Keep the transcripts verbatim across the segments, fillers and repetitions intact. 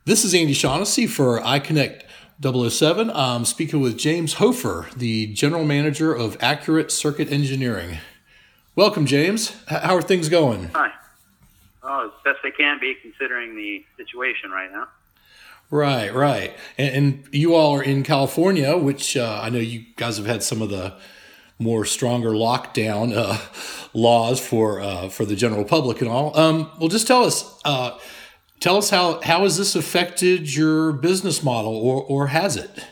This is Andy Shaughnessy for iConnect double oh seven. I'm speaking with James Hofer, the General Manager of Accurate Circuit Engineering. Welcome, James. H- How are things going? Hi. Oh, as best they can be considering the situation right now. Right, right. And, and you all are in California, which uh, I know you guys have had some of the more stronger lockdown uh, laws for uh, for the general public and all. Um, well, just tell us, uh, tell us how how has this affected your business model, or or has it?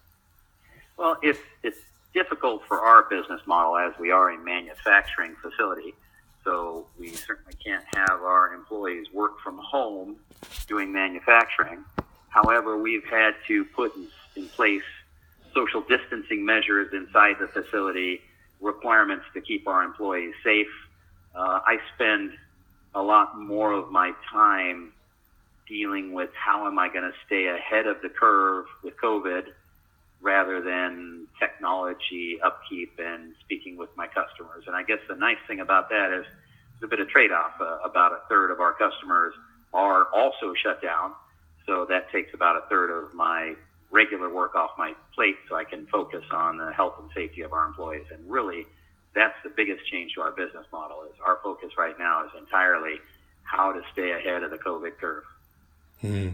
Well, it's it's difficult for our business model as we are a manufacturing facility. So we certainly can't have our employees work from home doing manufacturing. However, we've had to put in, in place social distancing measures inside the facility, requirements to keep our employees safe. Uh, I spend a lot more of my time dealing with how am I going to stay ahead of the curve with COVID rather than technology upkeep and speaking with my customers. And I guess the nice thing about that is there's a bit of trade-off. Uh, about a third of our customers are also shut down. So that takes about a third of my regular work off my plate so I can focus on the health and safety of our employees. And really, that's the biggest change to our business model is our focus right now is entirely how to stay ahead of the COVID curve. Hmm.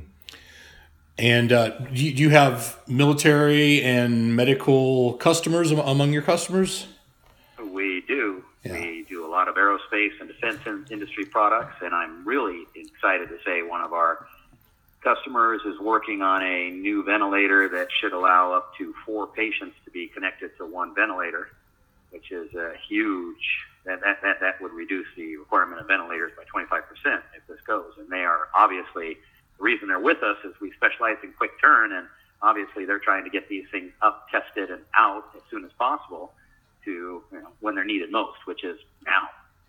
And uh, do you do you have military and medical customers am- among your customers? We do. Yeah. We do a lot of aerospace and defense in- industry products, and I'm really excited to say one of our customers is working on a new ventilator that should allow up to four patients to be connected to one ventilator, which is a huge, that, that, that, that would reduce the requirement of ventilators by twenty-five percent if this goes. And they are obviously, the reason they're with us is we specialize in quick turn, and obviously they're trying to get these things up, tested, and out as soon as possible to, you know, when they're needed most, which is now.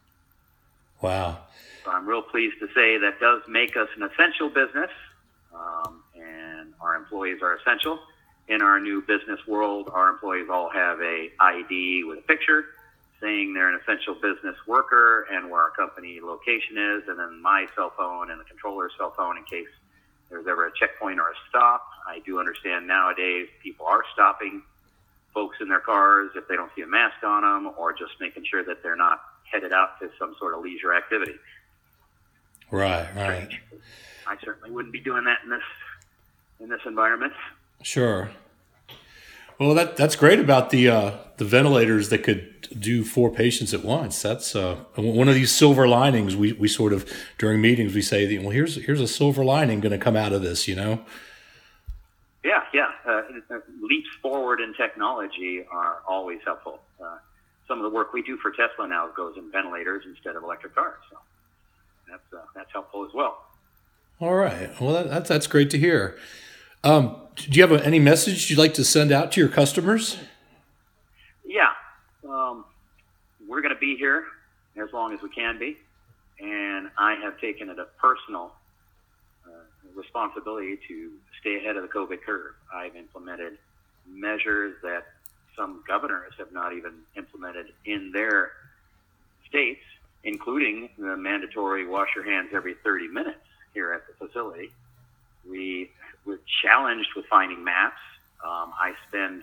Wow. So I'm real pleased to say that does make us an essential business. Um, and our employees are essential. In our new business world, our employees all have a I D with a picture saying they're an essential business worker and where our company location is, and then my cell phone and the controller's cell phone in case there's ever a checkpoint or a stop. I do understand nowadays people are stopping folks in their cars if they don't see a mask on them, or just making sure that they're not headed out to some sort of leisure activity. Right, right. Strange. I certainly wouldn't be doing that in this in this environment. Sure. Well, that that's great about the uh, the ventilators that could do four patients at once. That's uh, one of these silver linings. We we sort of during meetings we say, that, well, here's here's a silver lining going to come out of this, you know. Yeah, yeah. Uh, leaps forward in technology are always helpful. Uh, some of the work we do for Tesla now goes in ventilators instead of electric cars, so that's uh, that's helpful as well. All right. Well, that, that's that's great to hear. Um, do you have a, any message you'd like to send out to your customers? Yeah, um, we're going to be here as long as we can be, and I have taken it a personal uh, responsibility to stay ahead of the COVID curve. I've implemented measures that some governors have not even implemented in their states, including the mandatory wash your hands every thirty minutes. Here at the facility, we were challenged with finding masks. Um, I spend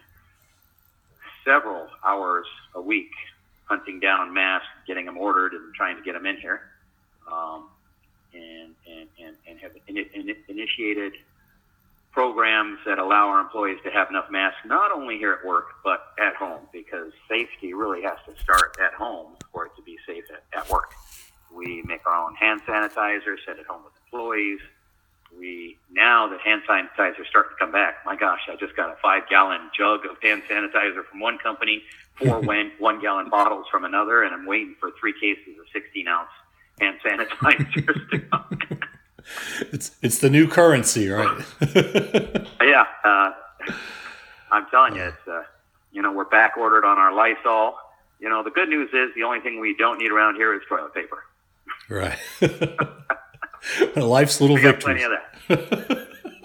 several hours a week hunting down masks, getting them ordered, and trying to get them in here. Um, and, and, and, and have in, in, initiated programs that allow our employees to have enough masks, not only here at work, but at home, because safety really has to start at home for it to be safe at, at work. We make our own hand sanitizer, send it home with employees. We, now that hand sanitizer is starting to come back, my gosh, I just got a five gallon jug of hand sanitizer from one company, four one, one gallon bottles from another, and I'm waiting for three cases of sixteen ounce hand sanitizers to come. It's it's the new currency, right? Yeah, uh, I'm telling you, it's uh, you know, we're back ordered on our Lysol. You know, the good news is the only thing we don't need around here is toilet paper. Right. Life's little we got victories. plenty of that.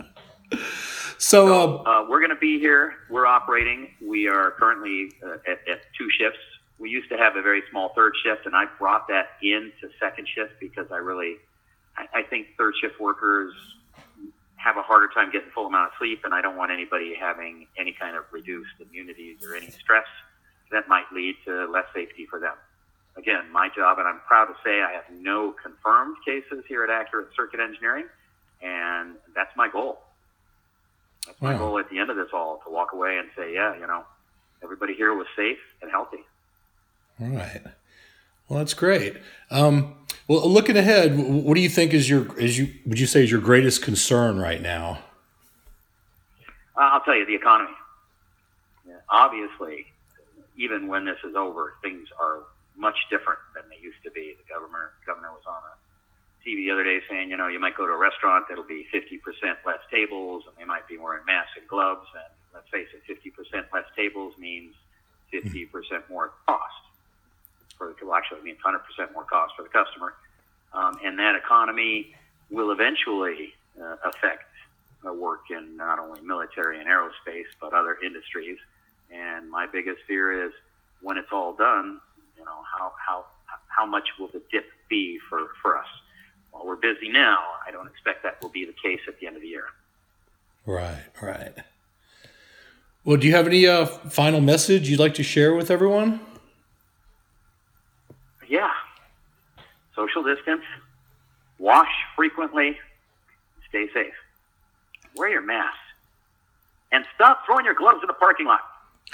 so, so uh, uh, we're going to be here. We're operating. We are currently uh, at, at two shifts. We used to have a very small third shift, and I brought that into second shift because I really, I, I think third shift workers have a harder time getting full amount of sleep, and I don't want anybody having any kind of reduced immunities or any stress that might lead to less safety for them. Again, my job, and I'm proud to say I have no confirmed cases here at Accurate Circuit Engineering, and that's my goal. That's my wow. goal at the end of this all, to walk away and say, yeah, you know, everybody here was safe and healthy. All right. Well, that's great. Um, well, looking ahead, what do you think is your, is you, would you say is your greatest concern right now? Uh, I'll tell you, the economy. Yeah, obviously, even when this is over, things are much different than they used to be. The governor, governor was on a T V the other day saying, you know, you might go to a restaurant, that'll be fifty percent less tables, and they might be wearing masks and gloves. And let's face it, fifty percent less tables means fifty percent more cost. For the, well, actually, it means one hundred percent more cost for the customer. Um, and that economy will eventually uh, affect uh, work in not only military and aerospace, but other industries. And my biggest fear is when it's all done, you know, how, how, how much will the dip be for, for us? While we're busy now, I don't expect that will be the case at the end of the year. Right, right. Well, do you have any uh, final message you'd like to share with everyone? Yeah. Social distance, wash frequently, stay safe. Wear your mask. And stop throwing your gloves in the parking lot.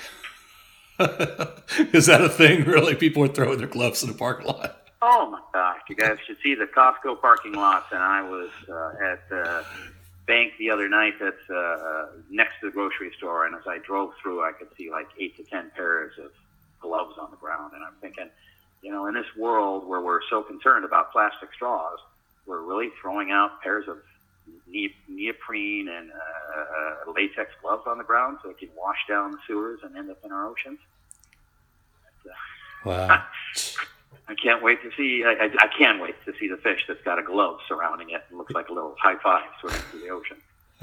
Is that a thing, really? People are throwing their gloves in the parking lot? Oh, my gosh. You guys should see the Costco parking lots. And I was uh, at the uh, bank the other night that's uh, next to the grocery store. And as I drove through, I could see like eight to ten pairs of gloves on the ground. And I'm thinking, you know, in this world where we're so concerned about plastic straws, we're really throwing out pairs of ne- neoprene and uh, uh, latex gloves on the ground so it can wash down the sewers and end up in our oceans. But, uh, wow. I can't wait to see, I, I, I can wait to see the fish that's got a glove surrounding it and looks like a little high five swimming through the ocean.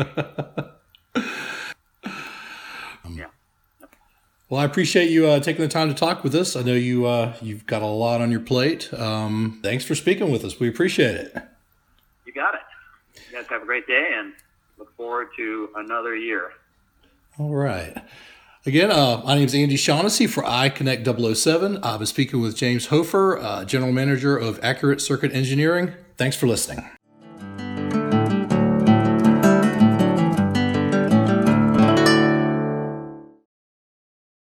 Yeah. Well, I appreciate you uh, taking the time to talk with us. I know you, uh, you've got a lot on your plate. Um, thanks for speaking with us. We appreciate it. You got it. You guys have a great day and look forward to another year. All right. Again, uh, my name is Andy Shaughnessy for iConnect double oh seven. I've been speaking with James Hofer, uh, General Manager of Accurate Circuit Engineering. Thanks for listening.